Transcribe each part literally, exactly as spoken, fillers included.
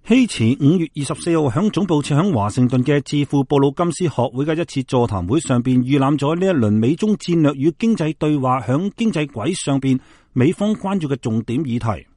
希茨五月二十四號響總部設響華盛頓嘅智庫布魯金斯學會嘅一次座談會上邊，預覽咗呢一輪美中戰略與經濟對話響經濟軌上邊美方關注嘅重點議題。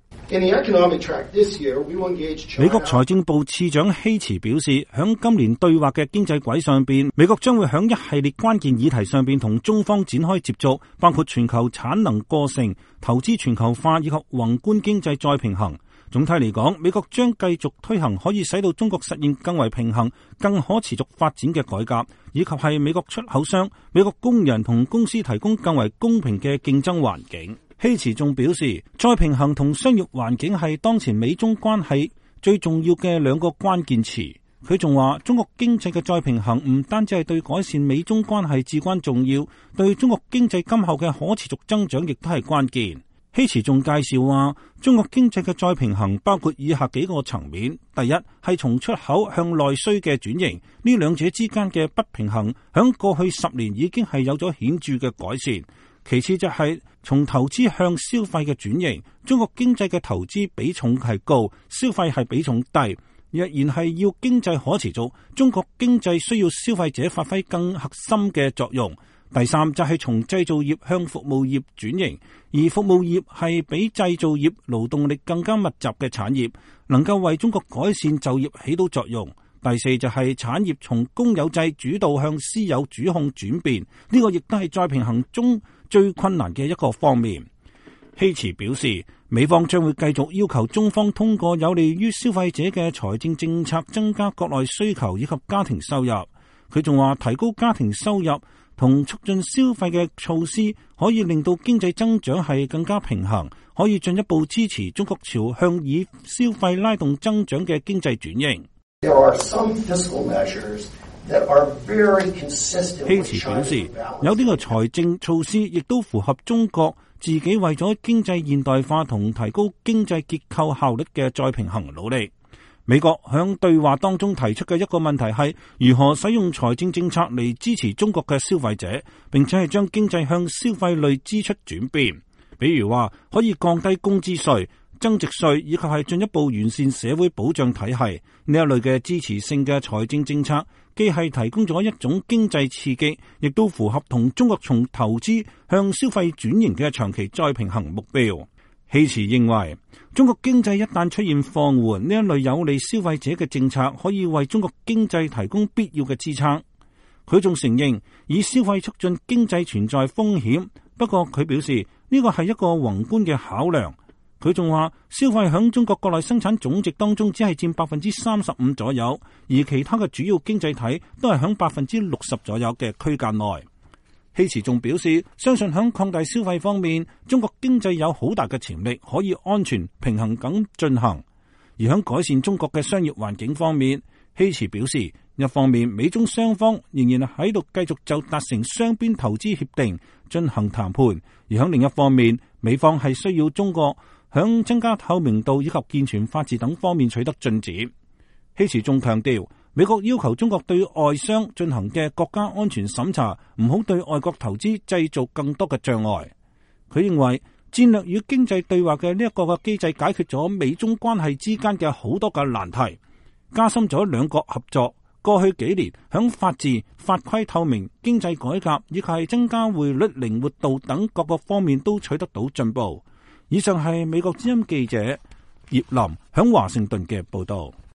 美國財政部次長希茨表示，響今年對話嘅經濟軌上邊，美國將會響一系列關鍵議題上邊同中方展開接觸，包括全球產能過剩、投資全球化以及宏觀經濟再平衡。總體嚟講，美國將繼續推行可以使到中國實現更為平衡、更可持續發展嘅改革，以及係美國出口商、美國工人同公司提供更為公平嘅競爭環境。希茨仲表示，再平衡同商業環境係當前美中關係最重要嘅兩個關鍵詞。佢仲話，中國經濟嘅再平衡唔單止係對改善美中關係至關重要，對中國經濟今後嘅可持續增長亦都係關鍵。希茨仲介紹話，中國經濟嘅再平衡包括以下幾個層面：第一，係從出口向內需嘅轉型，呢兩者之間嘅不平衡響過去十年已經係有咗顯著嘅改善。其次就係從投資向消費嘅轉型，中國經濟嘅投資比重係高，消費係比重低。若然係要經濟可持續，中國經濟需要消費者發揮更核心嘅作用。第三就係從製造業向服務業轉型，而服務業係比製造業勞動力更加密集嘅產業，能夠為中國改善就業起到作用。第四就係產業從公有制主導向私有主控轉變，呢個亦都係再平衡中最困難嘅一個方面。希茨表示，美方將會繼續要求中方通過有利於消費者嘅財政政策增加國內需求以及家庭收入。佢仲話，提高家庭收入同促進消費嘅措施可以令到經濟增長係更加平衡，可以進一步支持中國朝向以消費拉動增長嘅經濟轉型。希茨表示，有啲個財政措施亦都符合中國自己為咗經濟現代化同提高經濟結構效率嘅再平衡努力。美國響對話當中提出嘅一個問題係如何使用財政政策嚟支持中國嘅消費者，並且係將經濟向消費類支出轉變。比如話可以降低工資稅、增值稅，以及係進一步完善社會保障體系。呢一類嘅支持性嘅財政政策，既係提供咗一種經濟刺激，亦都符合同中國從投資向消費轉型嘅長期再平衡目標。希茨認為，中國經濟一旦出現放緩，呢一類有利消費者嘅政策可以為中國經濟提供必要嘅支撐。佢仲承認，以消費促進經濟存在風險，不過佢表示呢個係一個宏觀嘅考量。佢仲話，消費響中國國內生產總值當中只係佔百分之三十五左右，而其他嘅主要經濟體都係響百分之六十左右嘅區間內。希茨仲表示，相信響擴大消費方面，中國經濟有好大嘅潛力，可以安全平衡咁進行。而響改善中國嘅商業環境方面，希茨表示，一方面美中雙方仍然喺度繼續就達成雙邊投資協定進行談判，而響另一方面，美方係需要中國響增加透明度以及健全法治等方面取得進展。希茨仲強調，美國要求中國對外商進行嘅國家安全審查，唔好對外國投資製造更多嘅障礙。佢認為戰略與經濟對話嘅呢一個嘅機制解決咗美中關係之間嘅好多嘅難題，加深咗兩國合作。過去幾年響法治、法規透明、經濟改革以及係增加匯率靈活度等各個方面都取得到進步。以上係美國之音記者葉林響華盛頓嘅報道。